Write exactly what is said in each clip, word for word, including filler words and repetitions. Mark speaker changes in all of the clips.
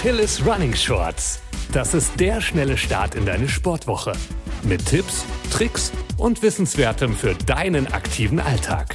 Speaker 1: Achilles Running Shorts. Das ist der schnelle Start in deine Sportwoche. Mit Tipps, Tricks und Wissenswertem für deinen aktiven Alltag.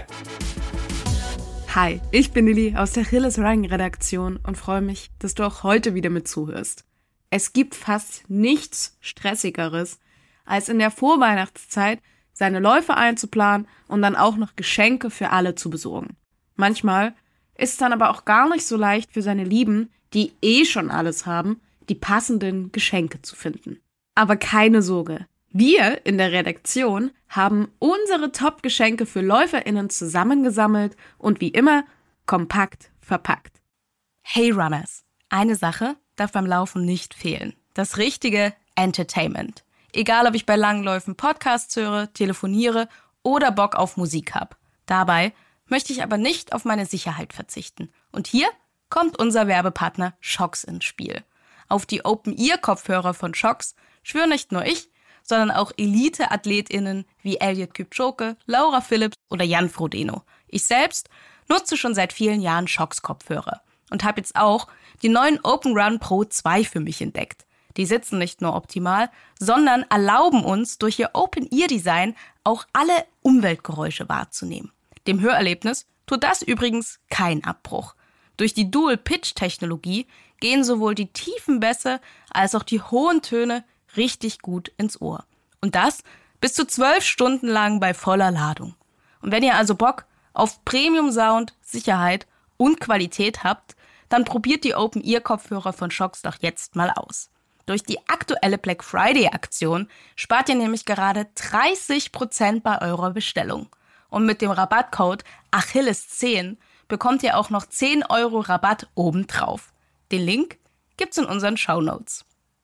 Speaker 2: Hi, ich bin Lilly aus der Achilles Running Redaktion und freue mich, dass du auch heute wieder mit zuhörst. Es gibt fast nichts Stressigeres, als in der Vorweihnachtszeit seine Läufe einzuplanen und dann auch noch Geschenke für alle zu besorgen. Manchmal ist es dann aber auch gar nicht so leicht für seine Lieben, die eh schon alles haben, die passenden Geschenke zu finden. Aber keine Sorge, wir in der Redaktion haben unsere Top-Geschenke für LäuferInnen zusammengesammelt und wie immer kompakt verpackt.
Speaker 3: Hey Runners, eine Sache darf beim Laufen nicht fehlen. Das richtige Entertainment. Egal, ob ich bei Langläufen Podcasts höre, telefoniere oder Bock auf Musik habe. Dabei möchte ich aber nicht auf meine Sicherheit verzichten. Und hier kommt unser Werbepartner Shokz ins Spiel. Auf die Open-Ear-Kopfhörer von Shokz schwören nicht nur ich, sondern auch Elite-AthletInnen wie Eliud Kipchoge, Laura Philips oder Jan Frodeno. Ich selbst nutze schon seit vielen Jahren Shokz-Kopfhörer und habe jetzt auch die neuen Open Run Pro zwei für mich entdeckt. Die sitzen nicht nur optimal, sondern erlauben uns durch ihr Open-Ear-Design auch alle Umweltgeräusche wahrzunehmen. Dem Hörerlebnis tut das übrigens keinen Abbruch. Durch die Dual-Pitch-Technologie gehen sowohl die tiefen Bässe als auch die hohen Töne richtig gut ins Ohr. Und das bis zu zwölf Stunden lang bei voller Ladung. Und wenn ihr also Bock auf Premium-Sound, Sicherheit und Qualität habt, dann probiert die Open-Ear-Kopfhörer von Shokz doch jetzt mal aus. Durch die aktuelle Black Friday-Aktion spart ihr nämlich gerade dreißig Prozent bei eurer Bestellung. Und mit dem Rabattcode Achilles zehn bekommt ihr auch noch zehn Euro Rabatt obendrauf. Den Link gibt's in unseren Shownotes.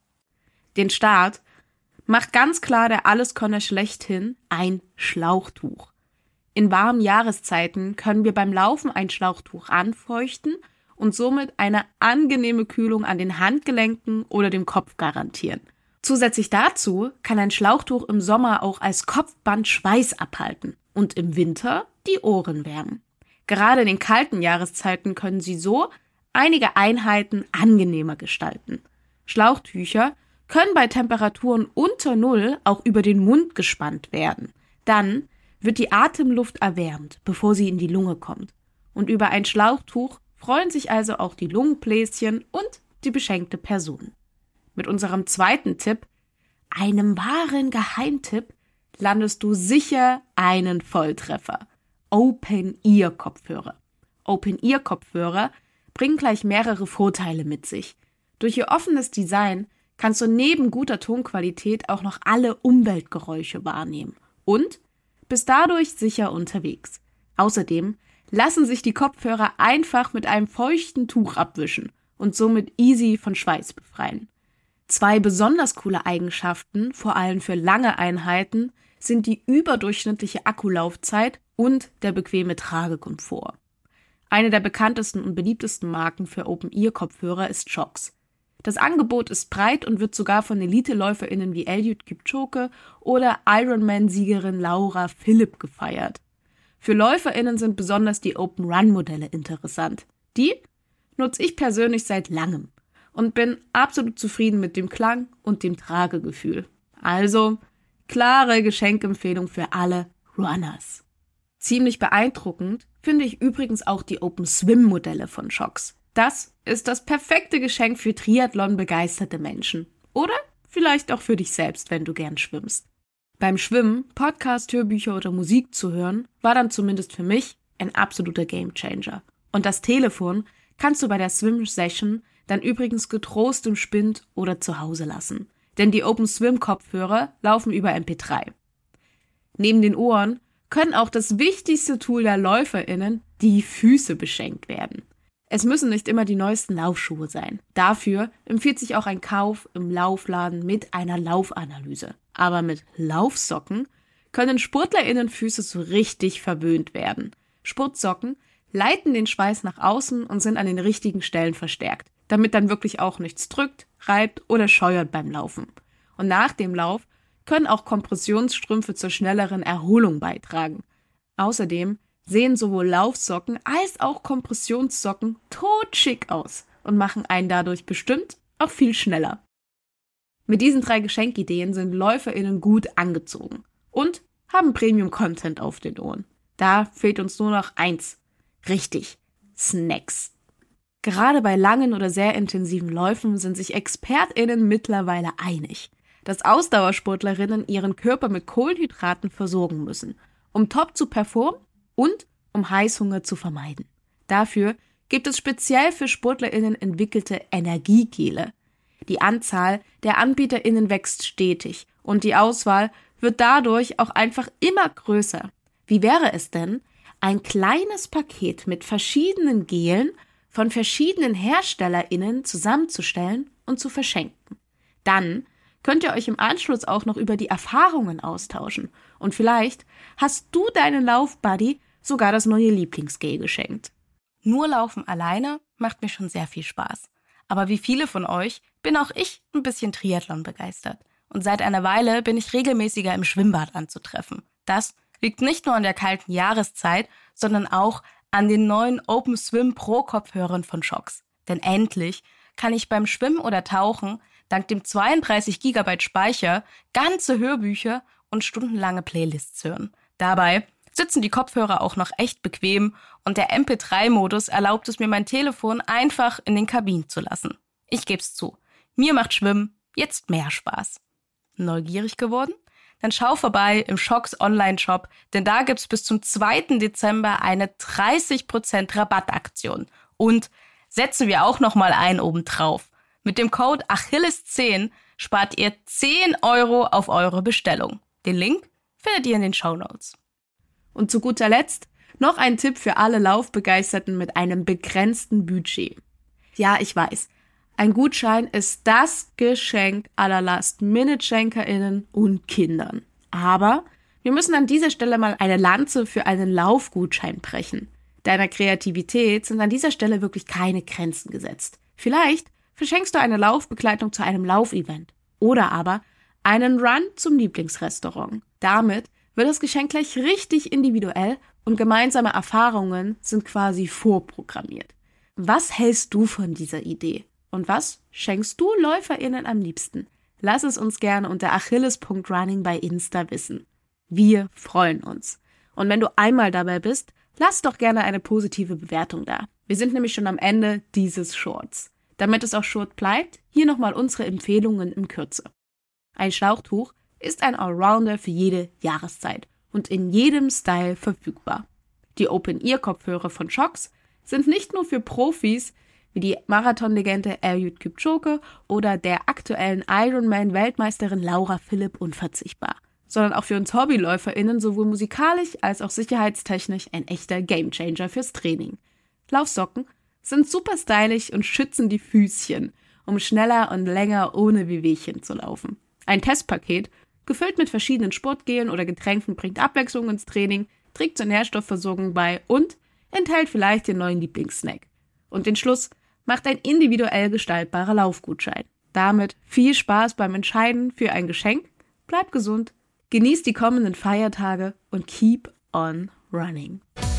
Speaker 2: Den Start macht ganz klar der Alleskönner schlechthin ein Schlauchtuch. In warmen Jahreszeiten können wir beim Laufen ein Schlauchtuch anfeuchten und somit eine angenehme Kühlung an den Handgelenken oder dem Kopf garantieren. Zusätzlich dazu kann ein Schlauchtuch im Sommer auch als Kopfband Schweiß abhalten und im Winter die Ohren wärmen. Gerade in den kalten Jahreszeiten können sie so einige Einheiten angenehmer gestalten. Schlauchtücher können bei Temperaturen unter Null auch über den Mund gespannt werden. Dann wird die Atemluft erwärmt, bevor sie in die Lunge kommt. Und über ein Schlauchtuch freuen sich also auch die Lungenbläschen und die beschenkte Person. Mit unserem zweiten Tipp, einem wahren Geheimtipp, landest du sicher einen Volltreffer. Open-Ear-Kopfhörer. Open-Ear-Kopfhörer bringen gleich mehrere Vorteile mit sich. Durch ihr offenes Design kannst du neben guter Tonqualität auch noch alle Umweltgeräusche wahrnehmen und bist dadurch sicher unterwegs. Außerdem lassen sich die Kopfhörer einfach mit einem feuchten Tuch abwischen und somit easy von Schweiß befreien. Zwei besonders coole Eigenschaften, vor allem für lange Einheiten, sind die überdurchschnittliche Akkulaufzeit und der bequeme Tragekomfort. Eine der bekanntesten und beliebtesten Marken für Open-Ear-Kopfhörer ist Shokz. Das Angebot ist breit und wird sogar von Elite-LäuferInnen wie Eliud Kipchoge oder Ironman-Siegerin Laura Philipp gefeiert. Für LäuferInnen sind besonders die Open-Run-Modelle interessant. Die nutze ich persönlich seit langem und bin absolut zufrieden mit dem Klang und dem Tragegefühl. Also, klare Geschenkempfehlung für alle Runners. Ziemlich beeindruckend finde ich übrigens auch die Open-Swim-Modelle von Shokz. Das ist das perfekte Geschenk für Triathlon-begeisterte Menschen. Oder vielleicht auch für dich selbst, wenn du gern schwimmst. Beim Schwimmen, Podcast, Hörbücher oder Musik zu hören, war dann zumindest für mich ein absoluter Gamechanger. Und das Telefon kannst du bei der Swim-Session dann übrigens getrost im Spind oder zu Hause lassen. Denn die Open-Swim-Kopfhörer laufen über M P drei. Neben den Ohren können auch das wichtigste Tool der LäuferInnen, die Füße, beschenkt werden. Es müssen nicht immer die neuesten Laufschuhe sein. Dafür empfiehlt sich auch ein Kauf im Laufladen mit einer Laufanalyse. Aber mit Laufsocken können SportlerInnenfüße so richtig verwöhnt werden. Sportsocken leiten den Schweiß nach außen und sind an den richtigen Stellen verstärkt, damit dann wirklich auch nichts drückt, reibt oder scheuert beim Laufen. Und nach dem Lauf können auch Kompressionsstrümpfe zur schnelleren Erholung beitragen. Außerdem sehen sowohl Laufsocken als auch Kompressionssocken totschick aus und machen einen dadurch bestimmt auch viel schneller. Mit diesen drei Geschenkideen sind LäuferInnen gut angezogen und haben Premium-Content auf den Ohren. Da fehlt uns nur noch eins. Richtig, Snacks. Gerade bei langen oder sehr intensiven Läufen sind sich ExpertInnen mittlerweile einig, dass Ausdauersportlerinnen ihren Körper mit Kohlenhydraten versorgen müssen, um top zu performen und um Heißhunger zu vermeiden. Dafür gibt es speziell für SportlerInnen entwickelte Energiegele. Die Anzahl der AnbieterInnen wächst stetig und die Auswahl wird dadurch auch einfach immer größer. Wie wäre es denn, ein kleines Paket mit verschiedenen Gelen von verschiedenen HerstellerInnen zusammenzustellen und zu verschenken? Dann könnt ihr euch im Anschluss auch noch über die Erfahrungen austauschen und vielleicht hast du deinen Laufbuddy sogar das neue Lieblingsgel geschenkt.
Speaker 3: Nur Laufen alleine macht mir schon sehr viel Spaß. Aber wie viele von euch bin auch ich ein bisschen Triathlon begeistert. Und seit einer Weile bin ich regelmäßiger im Schwimmbad anzutreffen. Das liegt nicht nur an der kalten Jahreszeit, sondern auch an den neuen Open Swim Pro Kopfhörern von Shokz. Denn endlich kann ich beim Schwimmen oder Tauchen dank dem zweiunddreißig Gigabyte Speicher ganze Hörbücher und stundenlange Playlists hören. Dabei sitzen die Kopfhörer auch noch echt bequem und der M P drei Modus erlaubt es mir, mein Telefon einfach in den Kabinen zu lassen. Ich geb's zu, mir macht Schwimmen jetzt mehr Spaß. Neugierig geworden? Dann schau vorbei im Shokz Online-Shop, denn da gibt's bis zum zweiten Dezember eine dreißig Prozent Rabattaktion. Und setzen wir auch nochmal einen obendrauf. Mit dem Code Achilles zehn spart ihr zehn Euro auf eure Bestellung. Den Link findet ihr in den Shownotes.
Speaker 2: Und zu guter Letzt noch ein Tipp für alle Laufbegeisterten mit einem begrenzten Budget. Ja, ich weiß, ein Gutschein ist das Geschenk aller Last-Minute-SchenkerInnen und Kindern. Aber wir müssen an dieser Stelle mal eine Lanze für einen Laufgutschein brechen. Deiner Kreativität sind an dieser Stelle wirklich keine Grenzen gesetzt. Vielleicht verschenkst du eine Laufbegleitung zu einem Laufevent oder aber einen Run zum Lieblingsrestaurant. Damit wird das Geschenk gleich richtig individuell und gemeinsame Erfahrungen sind quasi vorprogrammiert. Was hältst du von dieser Idee? Und was schenkst du LäuferInnen am liebsten? Lass es uns gerne unter achilles Punkt running bei Insta wissen. Wir freuen uns. Und wenn du einmal dabei bist, lass doch gerne eine positive Bewertung da. Wir sind nämlich schon am Ende dieses Shorts. Damit es auch short bleibt, hier nochmal unsere Empfehlungen in Kürze. Ein Schlauchtuch ist ein Allrounder für jede Jahreszeit und in jedem Style verfügbar. Die Open-Ear-Kopfhörer von Shokz sind nicht nur für Profis wie die Marathonlegende Eliud Kipchoge oder der aktuellen Ironman-Weltmeisterin Laura Philipp unverzichtbar, sondern auch für uns HobbyläuferInnen sowohl musikalisch als auch sicherheitstechnisch ein echter Gamechanger fürs Training. Laufsocken sind super stylisch und schützen die Füßchen, um schneller und länger ohne Wehwehchen zu laufen. Ein Testpaket, gefüllt mit verschiedenen Sportgelen oder Getränken, bringt Abwechslung ins Training, trägt zur Nährstoffversorgung bei und enthält vielleicht den neuen Lieblingssnack. Und den Schluss macht ein individuell gestaltbarer Laufgutschein. Damit viel Spaß beim Entscheiden für ein Geschenk, bleib gesund, genieß die kommenden Feiertage und keep on running.